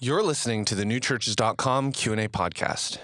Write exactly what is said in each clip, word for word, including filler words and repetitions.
You're listening to the new churches dot com Q and A podcast.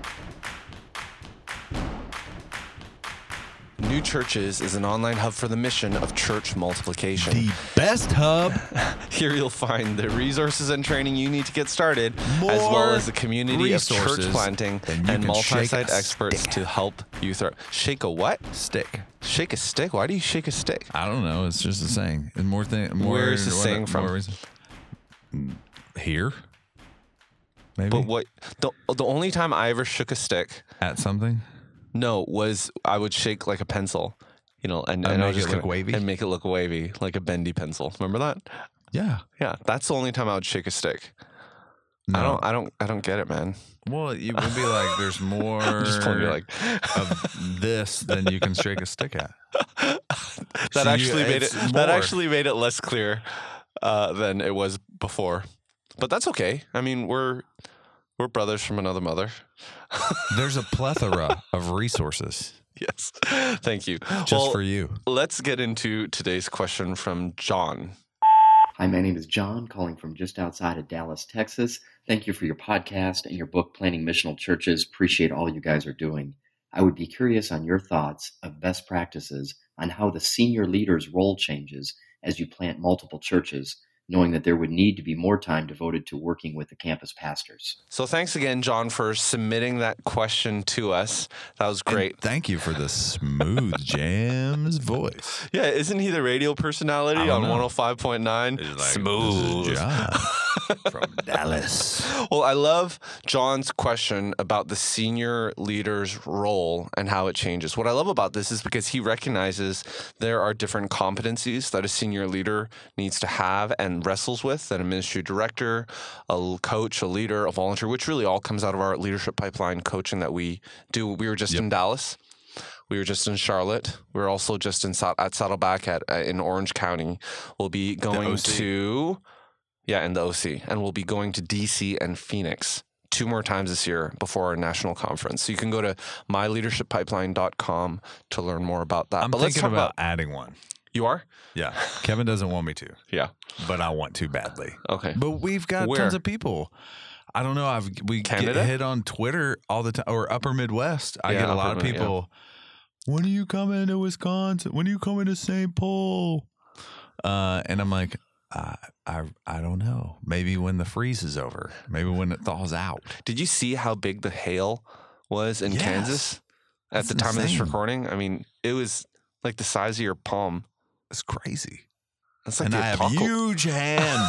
New Churches is an online hub for the mission of church multiplication. The best hub. Here you'll find the resources and training you need to get started, More as well as a community of church resources planting than you and can multi-site shake a experts stick. to help you thrive. Shake a what? Stick. Shake a stick? Why do you shake a stick? I don't know. It's just a saying. And more thing. More, Where is this what- saying from? more reason- Here. Maybe But what? The, the only time I ever shook a stick, at something. no, was I would shake like a pencil. You know, and, And and I make was just it look gonna- wavy? and make it look wavy, like a bendy pencil. Remember that? Yeah. Yeah, that's the only time I would shake a stick. No. I don't, I don't, I don't get it, man. Well, it would be like there's more Just pulling me like of this than you can shake a stick at. that So you- actually made it. it's That more. actually made it less clear uh, than it was before. But that's okay. I mean, we're we're brothers from another mother. There's a plethora of resources Yes, thank you. just well, for you. let's get into today's question from John. Hi, my name is John, calling from just outside of Dallas, Texas. Thank you for your podcast and your book, Planting Missional Churches. Appreciate all you guys are doing. I would be curious on your thoughts of best practices on how the senior leader's role changes as you plant multiple churches, knowing that there would need to be more time devoted to working with the campus pastors. So thanks again, John, for submitting that question to us. That was great. And thank you for the smooth jams voice. Yeah, isn't he the radio personality I don't on know. one oh five point nine? It's like, Smooth. This is John from Dallas. Well, I love John's question about the senior leader's role and how it changes. What I love about this is because he recognizes there are different competencies that a senior leader needs to have and wrestles with, that a ministry director, a coach, a leader, a volunteer, which really all comes out of our leadership pipeline coaching that we do. We were just Yep. in Dallas. We were just in Charlotte. We were also just in at Saddleback at uh, in Orange County. We'll be going O C. to yeah, in the O C, and we'll be going to D C and Phoenix two more times this year before our national conference. So you can go to my leadership pipeline dot com to learn more about that. I'm but let's thinking talk about about adding one. you are Yeah. Kevin doesn't want me to, yeah but I want to badly. okay. But we've got Where? tons of people. I don't know. I've we Canada? get hit on Twitter all the time, or Upper Midwest. I Yeah, get a lot Upper of Mid- yeah. people. When are you coming to Wisconsin? When are you coming to Saint Paul? Uh, and I'm like, I, I, I don't know. Maybe when the freeze is over. Maybe when it thaws out. Did you see how big the hail was in Yes. Kansas at That's the time of this insane. recording? I mean, it was like the size of your palm. It's crazy. That's like and the I have apocal- huge hands.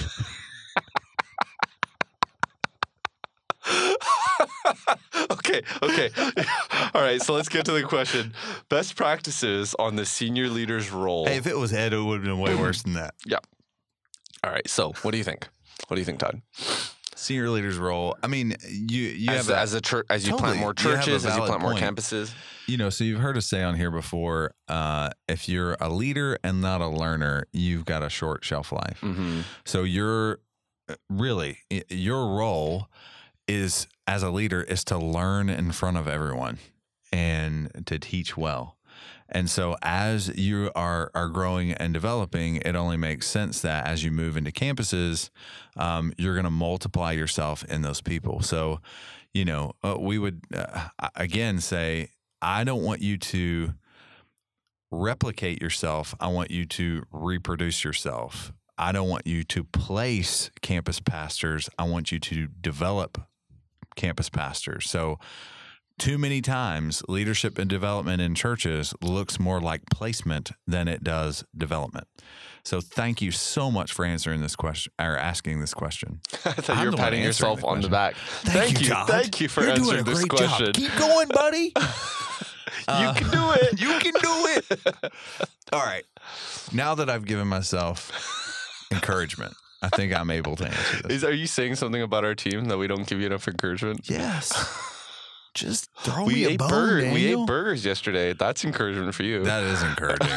okay, okay. All right, so let's get to the question. Best practices on the senior leader's role. Hey, if it was Ed, it would have been way worse than that. All right, so what do you think? What do you think, Todd? Senior leader's role. I mean, you you as, have a, as a church, as you Totally. plant more You have a churches, as you valid plant more point. campuses. You know, so you've heard us say on here before, uh, if you're a leader and not a learner, you've got a short shelf life. Mm-hmm. So you're really, i- your role is as a leader is to learn in front of everyone and to teach well. And so as you are are growing and developing, it only makes sense that as you move into campuses, um, you're going to multiply yourself in those people. So, you know, uh, we would, uh, again, say, I don't want you to replicate yourself. I want you to reproduce yourself. I don't want you to place campus pastors. I want you to develop campus pastors. So too many times leadership and development in churches looks more like placement than it does development. So thank you so much for answering this question or asking this question. I thought I'm you were the one patting answering yourself the on the question. back. Thank you. Todd. Thank you for You're answering doing a this great question. job. Keep going, buddy. You can do it. You can do it. All right. Now that I've given myself encouragement, I think I'm able to answer this. Is, are you saying something about our team that we don't give you enough encouragement? Yes. Just throw we me a ate bone, burgers. We Daniel. ate burgers yesterday. That's encouragement for you. That is encouraging.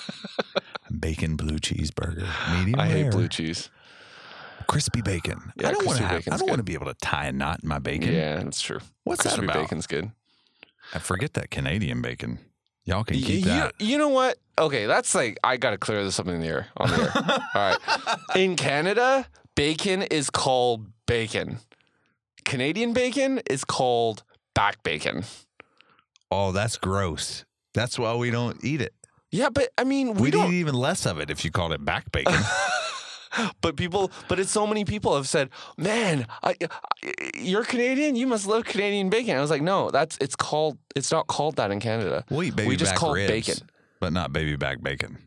Bacon blue cheeseburger, medium I hate rare. blue cheese. crispy bacon. Yeah, I don't want crispy to have. I bacon's don't good. want to be able to tie a knot in my bacon. Yeah, that's true. What's Crispy that about? bacon's good. I forget that Canadian bacon. Y'all can Y- keep you, that. you know what? Okay, that's like I gotta clear this up in the air on the air. All right. In Canada, Bacon is called bacon. Canadian bacon is called back bacon. Oh, that's gross. That's why we don't eat it. Yeah, but I mean, we We'd don't. eat even less of it if you called it back bacon. But people, but it's so many people have said, "Man, I, I, you're Canadian. You must love Canadian bacon." I was like, "No, that's it's called. It's not called that in Canada. We'll eat baby we just back call it ribs, bacon." but not baby back bacon.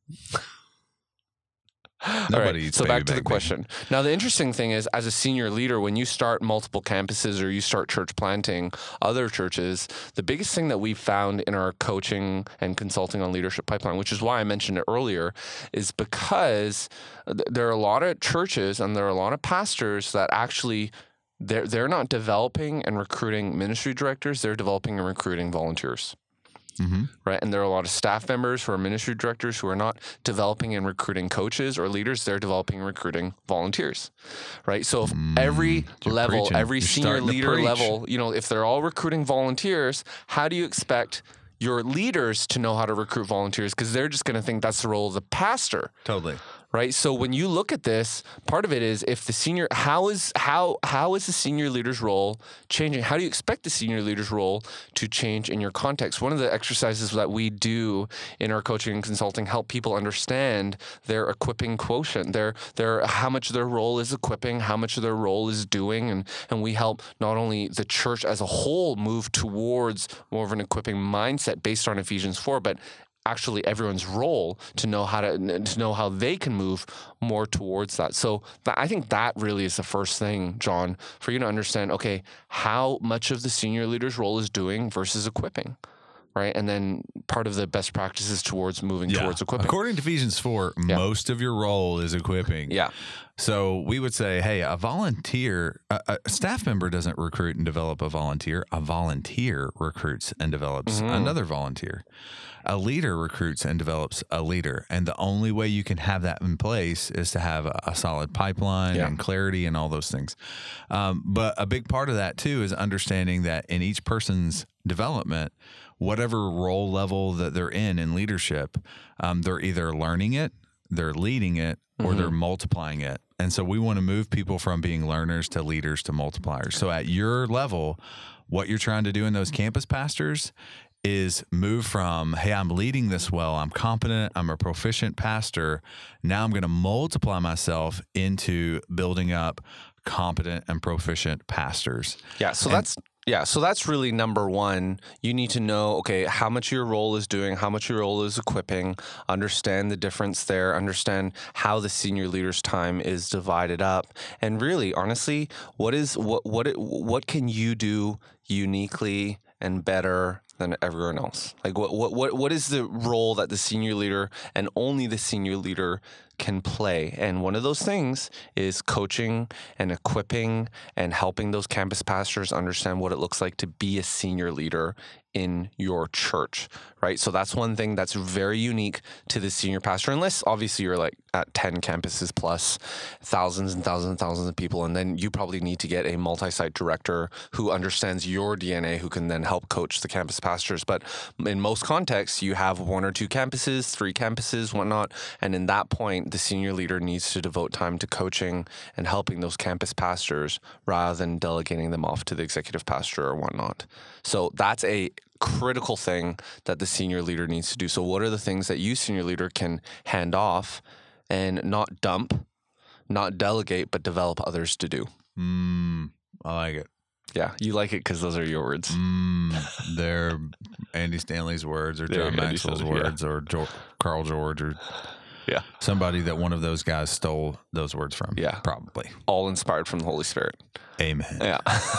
All Nobody right, eats so baby back to the back question. Now, the interesting thing is, as a senior leader, when you start multiple campuses or you start church planting other churches, the biggest thing that we've found in our coaching and consulting on leadership pipeline, which is why I mentioned it earlier, is because th- there are a lot of churches and there are a lot of pastors that actually they're they're not developing and recruiting ministry directors; they're developing and recruiting volunteers. Mm-hmm. Right. And there are a lot of staff members who are ministry directors who are not developing and recruiting coaches or leaders. They're developing and recruiting volunteers. Right. So if Mm, every you're level, preaching. every You're senior starting to leader preach. level, you know, if they're all recruiting volunteers, how do you expect your leaders to know how to recruit volunteers? Because they're just going to think that's the role of the pastor. Totally. Right. So when you look at this, part of it is if the senior, how is how how is the senior leader's role changing? How do you expect the senior leader's role to change in your context? One of the exercises that we do in our coaching and consulting help people understand their equipping quotient, their their how much their role is equipping, how much of their role is doing, and and we help not only the church as a whole move towards more of an equipping mindset based on Ephesians four, but actually everyone's role to know how to to know how they can move more towards that. So th- I think that really is the first thing, John, for you to understand, okay, how much of the senior leader's role is doing versus equipping, right? And then part of the best practices towards moving Yeah. towards equipping. According to Ephesians four, Yeah. most of your role is equipping. Yeah. So we would say, hey, a volunteer, a, a staff member doesn't recruit and develop a volunteer. A volunteer recruits and develops Mhm. another volunteer. A leader recruits and develops a leader. And the only way you can have that in place is to have a, a solid pipeline Yeah. and clarity and all those things. Um, but a big part of that, too, is understanding that in each person's development, whatever role level that they're in in leadership, um, they're either learning it, they're leading it, or Mhm. they're multiplying it. And so we want to move people from being learners to leaders to multipliers. So at your level, what you're trying to do in those campus pastors is move from, hey, I'm leading this well, I'm competent, I'm a proficient pastor. Now I'm going to multiply myself into building up competent and proficient pastors. Yeah, so And- that's yeah, so that's really number one. You need to know, okay, how much your role is doing, how much your role is equipping, understand the difference there, understand how the senior leader's time is divided up, and really, honestly, what is what what it, what can you do uniquely and better than everyone else? Like what what what what is the role that the senior leader and only the senior leader can play? And one of those things is coaching and equipping and helping those campus pastors understand what it looks like to be a senior leader in your church, right? So that's one thing that's very unique to the senior pastor, unless obviously you're like at ten campuses plus thousands and thousands and thousands of people. And then you probably need to get a multi-site director who understands your D N A, who can then help coach the campus pastors. But in most contexts, you have one or two campuses, three campuses, whatnot. And in that point, the senior leader needs to devote time to coaching and helping those campus pastors rather than delegating them off to the executive pastor or whatnot. So that's a critical thing that the senior leader needs to do. So what are the things that you, senior leader, can hand off and not dump, not delegate, but develop others to do? Mm, I like it. Yeah, you like it because those are your words. Mm, they're Andy Stanley's words or They're John Andy Maxwell's Stanley, yeah. words or jo- Carl George or Yeah. somebody that one of those guys stole those words from. Yeah. Probably. All inspired from the Holy Spirit. Amen. Yeah.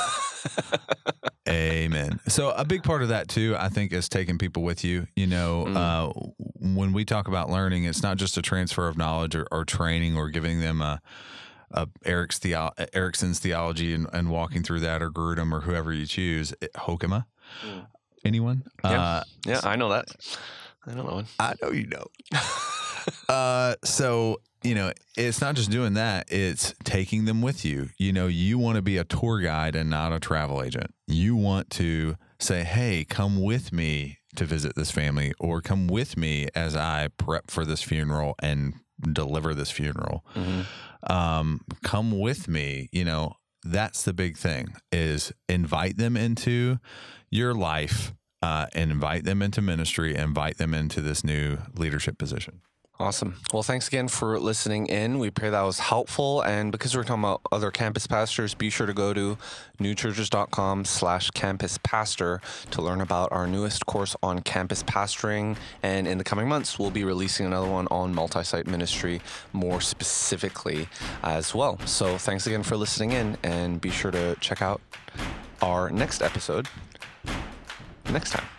Amen. So a big part of that too, I think, is taking people with you. You know, Mm. uh, when we talk about learning, it's not just a transfer of knowledge or, or training or giving them a, a Eric's theo- Erickson's theology and, and walking through that, or Grudem or whoever you choose. Hokema. Mm. Anyone? Yeah. Uh, Yeah, I know that. I don't know. I know you know. uh, so, you know, it's not just doing that, it's taking them with you. You know, you want to be a tour guide and not a travel agent. You want to say, hey, come with me to visit this family, or come with me as I prep for this funeral and deliver this funeral. Mm-hmm. um, come with me. You know, that's the big thing, is invite them into your life, uh, and invite them into ministry, invite them into this new leadership position. Awesome. Well, thanks again for listening in. We pray that was helpful. And because we're talking about other campus pastors, be sure to go to newchurches.com slash campus pastor to learn about our newest course on campus pastoring. And in the coming months, we'll be releasing another one on multi-site ministry more specifically as well. So thanks again for listening in, and be sure to check out our next episode next time.